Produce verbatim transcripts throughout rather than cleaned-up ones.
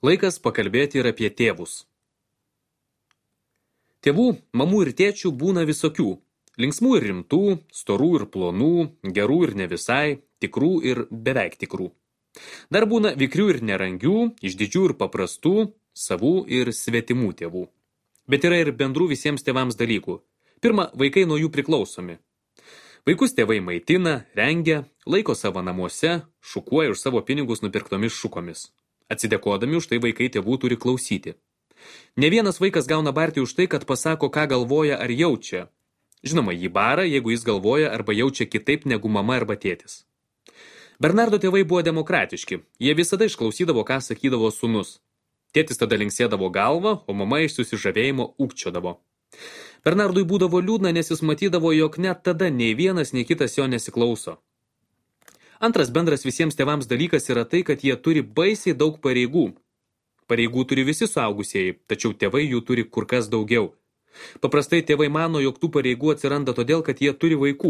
Laikas pakalbėti ir apie tėvus. Tėvų, mamų ir tėčių būna visokių. Linksmų ir rimtų, storų ir plonų, gerų ir ne visai, tikrų ir beveik tikrų. Dar būna vikrių ir nerangių, išdidžių ir paprastų, savų ir svetimų tėvų. Bet yra ir bendrų visiems tėvams dalykų. Pirma, vaikai nuo jų priklausomi. Vaikus tėvai maitina, rengia, laiko savo namuose, šukuoja už savo pinigus nupirktomis šukomis. Atsidėkodami už tai vaikai tėvų turi klausyti. Ne vienas vaikas gauna barti už tai, kad pasako, ką galvoja ar jaučia. Žinoma, jį bara, jeigu jis galvoja arba jaučia kitaip negu mama arba tėtis. Bernardo tėvai buvo demokratiški. Jie visada išklausydavo, ką sakydavo sūnus. Tėtis tada linksėdavo galvą, o mama iš susižavėjimo ūkčiodavo. Bernardui būdavo liūdna, nes jis matydavo, jog net tada nei vienas, nei kitas jo nesiklauso. Antras bendras visiems tėvams dalykas yra tai, kad jie turi baisiai daug pareigų. Pareigų turi visi suaugusieji, tačiau tėvai jų turi kur kas daugiau. Paprastai tėvai mano, jog tų pareigų atsiranda todėl, kad jie turi vaikų.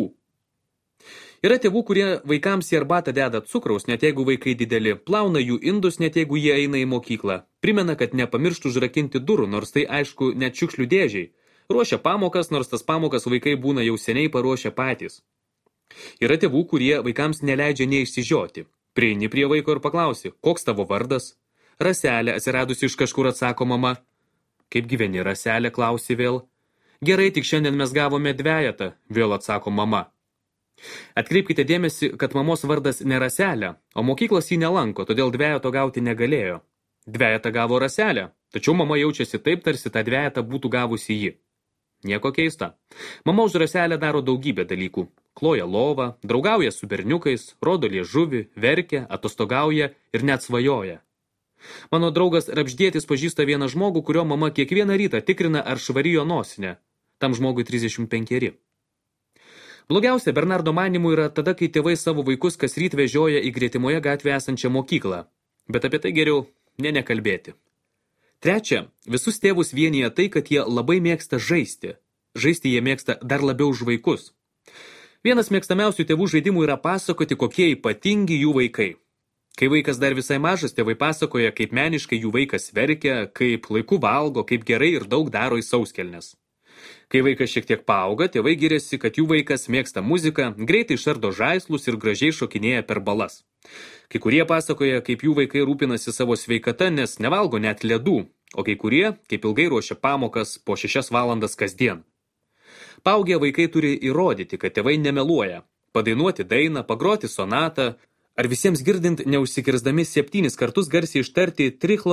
Yra tėvų, kurie vaikams į arbatą deda cukraus, net jeigu vaikai dideli, plauna jų indus, net jeigu jie eina į mokyklą, primena, kad nepamirštų užrakinti durų, nors tai aišku net šiukšlių dėžiai, ruošia pamokas, nors tas pamokas vaikai būna jau seniai paruošę patys. Yra tėvų, kurie vaikams neleidžia neišsižioti. Prieini prie vaiko ir paklausi, koks tavo vardas? Raselė, atsiradusi iš kažkur, atsako mama. Kaip gyveni, Raselė, klausi vėl. Gerai, tik šiandien mes gavome dvejetą, vėl atsako mama. Atkreipkite dėmesį, kad mamos vardas ne Raselė, o mokyklos jį nelanko, todėl dvejeto gauti negalėjo. Dvejetą gavo Raselė, tačiau mama jaučiasi taip, tarsi tą dvejetą būtų gavusi ji. Nieko keista. Mama už Raselę daro daugybę dalykų. Kloja lovą, draugauja su berniukais, rodo liežuvį, verkia, atostogauja ir net svajoja. Mano draugas Rapždėtis pažįsta vieną žmogų, kurio mama kiekvieną rytą tikrina, ar švari jo nosinė. Tam žmogui trisdešimt penkeri. Blogiausia Bernardo manimu yra tada, kai tėvai savo vaikus kas ryt vežioja į gretimoje gatvėje esančią mokyklą. Bet apie tai geriau ne nekalbėti. Trečia, visus tėvus vienyje tai, kad jie labai mėgsta žaisti. Žaisti jie mėgsta dar labiau už vaikus. Vienas mėgstamiausių tėvų žaidimų yra pasakoti, kokie ypatingi jų vaikai. Kai vaikas dar visai mažas, tėvai pasakoja, kaip meniškai jų vaikas verkia, kaip laiku valgo, kaip gerai ir daug daro į sauskelnes. Kai vaikas šiek tiek paauga, tėvai giriasi, kad jų vaikas mėgsta muziką, greitai šardo žaislus ir gražiai šokinėja per balas. Kai kurie pasakoja, kaip jų vaikai rūpinasi savo sveikata, nes nevalgo net ledų, o kai kurie, kaip ilgai ruošia pamokas po šešias valandas kasdien. Paaugę vaikai turi įrodyti, kad tėvai nemeluoja, padainuoti dainą, pagroti sonatą, ar visiems girdint neužsikirsdami septynis kartus garsiai ištarti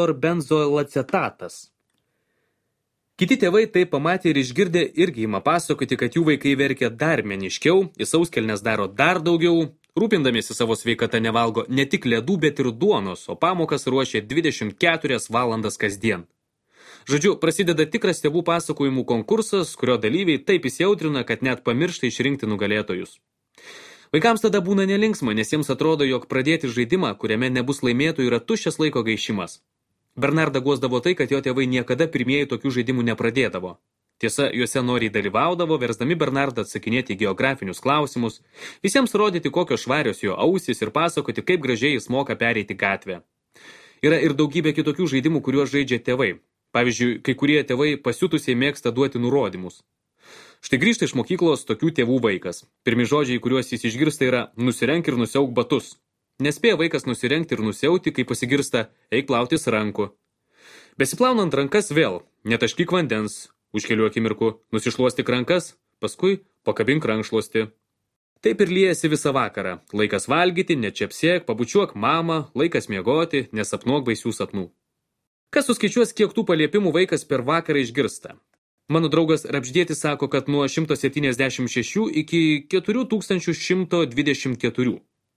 trichlorbenzoilacetatas. Kiti tėvai tai pamatė ir išgirdę irgi ima pasakoti, kad jų vaikai verkia dar meniškiau, į sauskelnes daro dar daugiau, rūpindamiesi savo sveikata nevalgo ne tik ledų, bet ir duonos, o pamokas ruošia dvidešimt keturias valandas kasdien. Žodžiu, prasideda tikras tėvų pasakojimų konkursas, kurio dalyviai taip įsiautrina, kad net pamiršta išrinkti nugalėtojus. Vaikams tada būna nelinksma, nes jiems atrodo, jog pradėti žaidimą, kuriame nebus laimėtojų, yra tuščias laiko gaišimas. Bernardą guosdavo tai, kad jo tėvai niekada pirmieji tokių žaidimų nepradėdavo. Tiesa, juose noriai dalyvaudavo, versdami Bernardą atsakinėti geografinius klausimus, visiems rodyti, kokios švarios jo ausys ir pasakoti, kaip gražiai jis moka pereiti gatvę. Yra ir daugybė kitokių žaidimų, kuriuos žaidžia tėvai. Pavyzdžiui, kai kurie tėvai pasiutusiai mėgsta duoti nurodymus. Štai grįžta iš mokyklos tokių tėvų vaikas. Pirmi žodžiai, kuriuos jis išgirsta, yra nusirenk ir nusiauk batus. Nespėja vaikas nusirengti ir nusiauti, kai pasigirsta eik plautis rankų. Besiplaunant rankas vėl, netaškyk vandens, už kelių akimirkų nusišluostik rankas, paskui pakabink rankšluostį. Taip ir liejasi visą vakarą. Laikas valgyti, nečepsėk, pabučiuok mamą, laikas miegoti, nesapnuok baisių sapnų. Kas suskaičiuos, kiek tų paliepimų vaikas per vakarą išgirsta? Mano draugas Rapždėtis sako, kad nuo šimto septyniasdešimt šešių iki keturi tūkstančiai šimtas dvidešimt keturi.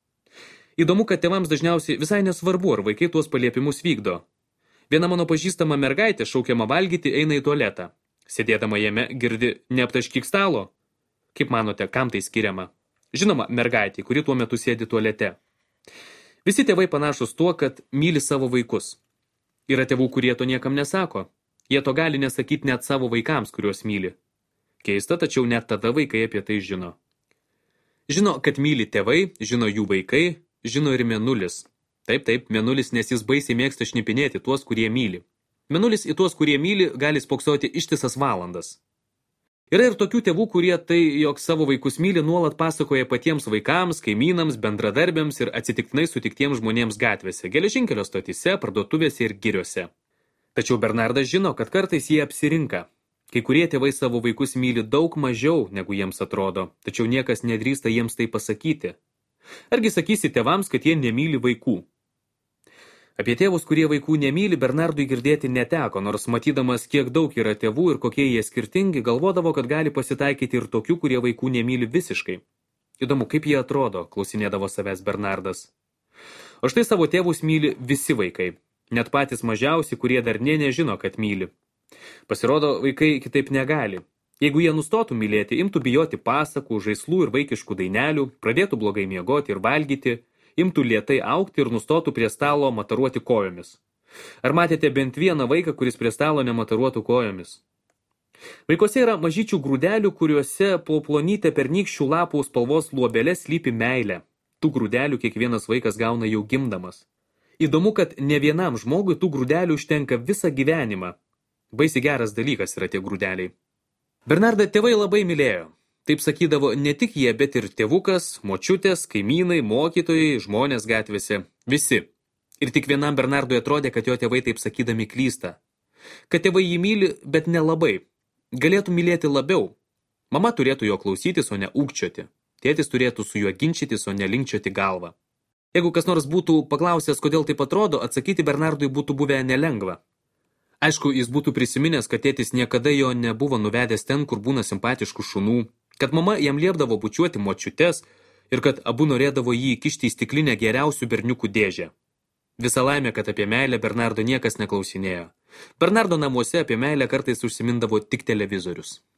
Įdomu, kad tėvams dažniausiai visai nesvarbu, ar vaikai tuos paliepimus vykdo. Viena mano pažįstama mergaitė, šaukiama valgyti, eina į tualetą. Sėdėdama jame girdi neaptaškyk stalo. Kaip manote, kam tai skiriama? Žinoma, mergaitė, kuri tuo metu sėdi tualete. Visi tėvai panašus tuo, kad myli savo vaikus. Yra tėvų, kurie to niekam nesako. Jie to gali nesakyti net savo vaikams, kuriuos myli. Keista, tačiau net tada vaikai apie tai žino. Žino, kad myli tėvai, žino jų vaikai, žino ir mėnulis. Taip, taip, Mėnulis, nes jis baisiai mėgsta šnipinėti tuos, kurie myli. Mėnulis į tuos, kurie myli, gali spoksoti ištisas valandas. Yra ir tokių tėvų, kurie tai, jog savo vaikus myli, nuolat pasakoja patiems vaikams, kaimynams, bendradarbiams ir atsitiktinai sutiktiems žmonėms gatvėse, geležinkelio stotyse, parduotuvėse ir giriuose. Tačiau Bernardas žino, kad kartais jie apsirinka. Kai kurie tėvai savo vaikus myli daug mažiau, negu jiems atrodo, tačiau niekas nedrįsta jiems tai pasakyti. Argi sakysi tėvams, kad jie nemyli vaikų? Apie tėvus, kurie vaikų nemyli, Bernardui girdėti neteko, nors matydamas, kiek daug yra tėvų ir kokie jie skirtingi, galvodavo, kad gali pasitaikyti ir tokių, kurie vaikų nemyli visiškai. Įdomu, kaip jie atrodo, klausinėdavo savęs Bernardas. O štai savo tėvus myli visi vaikai, net patys mažiausi, kurie dar nė nežino, kad myli. Pasirodo, vaikai kitaip negali. Jeigu jie nustotų mylėti, imtų bijoti pasakų, žaislų ir vaikiškų dainelių, pradėtų blogai miegoti ir valgyti, imtų lėtai augti ir nustotų prie stalo mataruoti kojomis. Ar matėte bent vieną vaiką, kuris prie stalo nemataruotų kojomis? Vaikuose yra mažyčių grūdelių, kuriuose po plonytę pernykščių lapų spalvos luobelė slypi meilė. Tų grūdelių kiekvienas vaikas gauna jau gimdamas. Įdomu, kad ne vienam žmogui tų grūdelių užtenka visą gyvenimą. Baisiai geras dalykas yra tie grūdeliai. Bernardą tėvai labai mylėjo. Taip sakydavo ne tik jie, bet ir tėvukas, močiutės, kaimynai, mokytojai, žmonės gatvėse. Visi. Ir tik vienam Bernardui atrodė, kad jo tėvai taip sakydami klysta. Kad tėvai jį myli, bet nelabai. Galėtų mylėti labiau. Mama turėtų jo klausytis, o ne ūkčioti. Tėtis turėtų su juo ginčytis, o ne linkčioti galvą. Jeigu kas nors būtų paklausęs, kodėl taip atrodo, atsakyti Bernardui būtų buvę nelengva. Aišku, jis būtų prisiminęs, kad tėtis niekada jo nebuvo nuvedęs ten, kur būna simpatiškų šunų, kad mama jam liepdavo bučiuoti močiutes ir kad abu norėdavo jį įkišti į stiklinę geriausių berniukų dėžę. Visa laimė, kad apie meilę Bernardo niekas neklausinėjo. Bernardo namuose apie meilę kartais užsimindavo tik televizorius.